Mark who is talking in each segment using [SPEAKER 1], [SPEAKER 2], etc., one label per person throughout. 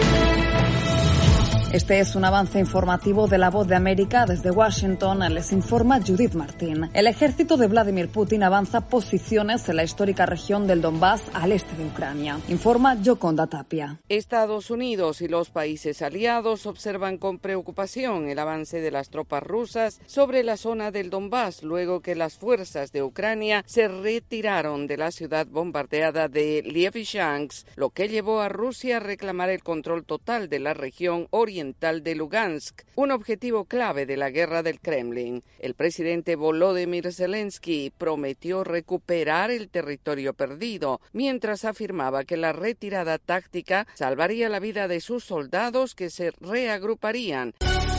[SPEAKER 1] Este es un avance informativo de La Voz de América. Desde Washington les informa Judith Martín. El ejército de Vladimir Putin avanza posiciones en la histórica región del Donbass al este de Ucrania. Informa Yoconda Tapia.
[SPEAKER 2] Estados Unidos y los países aliados observan con preocupación el avance de las tropas rusas sobre la zona del Donbass luego que las fuerzas de Ucrania se retiraron de la ciudad bombardeada de Lysychansk, lo que llevó a Rusia a reclamar el control total de la región oriental de Lugansk, un objetivo clave de la guerra del Kremlin. El presidente Volodymyr Zelensky prometió recuperar el territorio perdido, mientras afirmaba que la retirada táctica salvaría la vida de sus soldados que se reagruparían.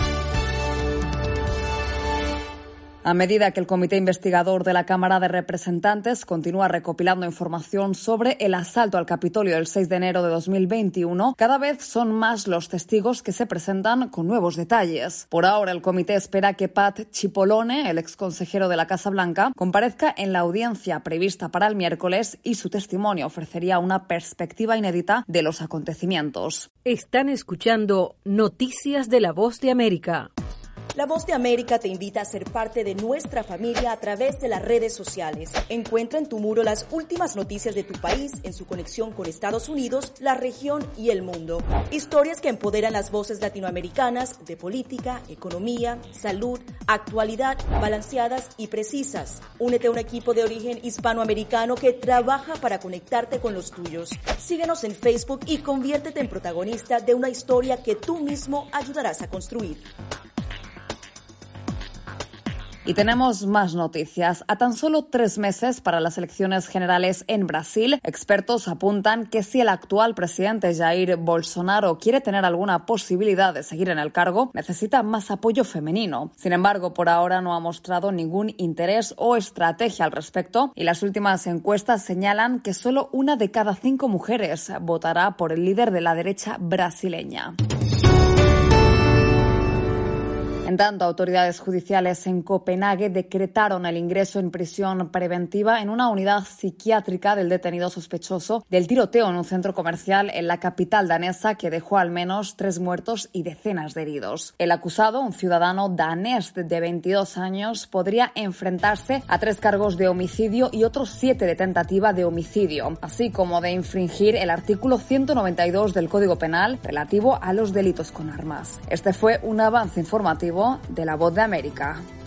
[SPEAKER 1] A medida que el comité investigador de la Cámara de Representantes continúa recopilando información sobre el asalto al Capitolio el 6 de enero de 2021, cada vez son más los testigos que se presentan con nuevos detalles. Por ahora, el comité espera que Pat Cipollone, el exconsejero de la Casa Blanca, comparezca en la audiencia prevista para el miércoles y su testimonio ofrecería una perspectiva inédita de los acontecimientos.
[SPEAKER 3] Están escuchando Noticias de La Voz de América.
[SPEAKER 4] La Voz de América te invita a ser parte de nuestra familia a través de las redes sociales. Encuentra en tu muro las últimas noticias de tu país en su conexión con Estados Unidos, la región y el mundo. Historias que empoderan las voces latinoamericanas de política, economía, salud, actualidad, balanceadas y precisas. Únete a un equipo de origen hispanoamericano que trabaja para conectarte con los tuyos. Síguenos en Facebook y conviértete en protagonista de una historia que tú mismo ayudarás a construir.
[SPEAKER 1] Y tenemos más noticias. A tan solo 3 meses para las elecciones generales en Brasil, expertos apuntan que si el actual presidente Jair Bolsonaro quiere tener alguna posibilidad de seguir en el cargo, necesita más apoyo femenino. Sin embargo, por ahora no ha mostrado ningún interés o estrategia al respecto y las últimas encuestas señalan que solo 1 de cada 5 mujeres votará por el líder de la derecha brasileña. En tanto, autoridades judiciales en Copenhague decretaron el ingreso en prisión preventiva en una unidad psiquiátrica del detenido sospechoso del tiroteo en un centro comercial en la capital danesa que dejó al menos 3 muertos y decenas de heridos. El acusado, un ciudadano danés de 22 años, podría enfrentarse a 3 cargos de homicidio y otros 7 de tentativa de homicidio, así como de infringir el artículo 192 del Código Penal relativo a los delitos con armas. Este fue un avance informativo de La Voz de América.